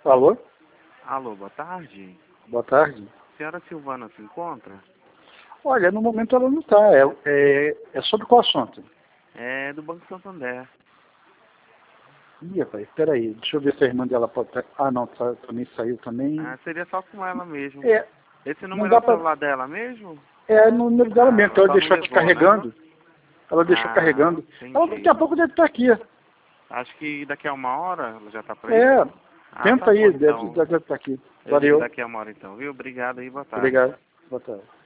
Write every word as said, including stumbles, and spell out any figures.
Alô? Alô, boa tarde. Boa tarde. A senhora Silvana se encontra? Olha, no momento ela não está. É, é, é sobre qual assunto? É do Banco Santander. Ih, rapaz, peraí. Deixa eu ver se a irmã dela pode estar... Ah, não, tá, também saiu também. Ah, seria só com ela mesmo. É, Esse não número é dá o pra... celular dela mesmo? É no número dela Ah, mesmo, que ela ela só não deixou aqui levou, né? carregando. Ela deixou Ah, carregando. Ela daqui entendi. a pouco deve estar aqui. Acho que daqui a uma hora ela já tá por aí. É, Ah, tenta tá bom aí, deve, então. deve estar aqui. Eu ligo Valeu. daqui a uma hora então, viu? Obrigado aí, boa tarde. Obrigado. Boa tarde.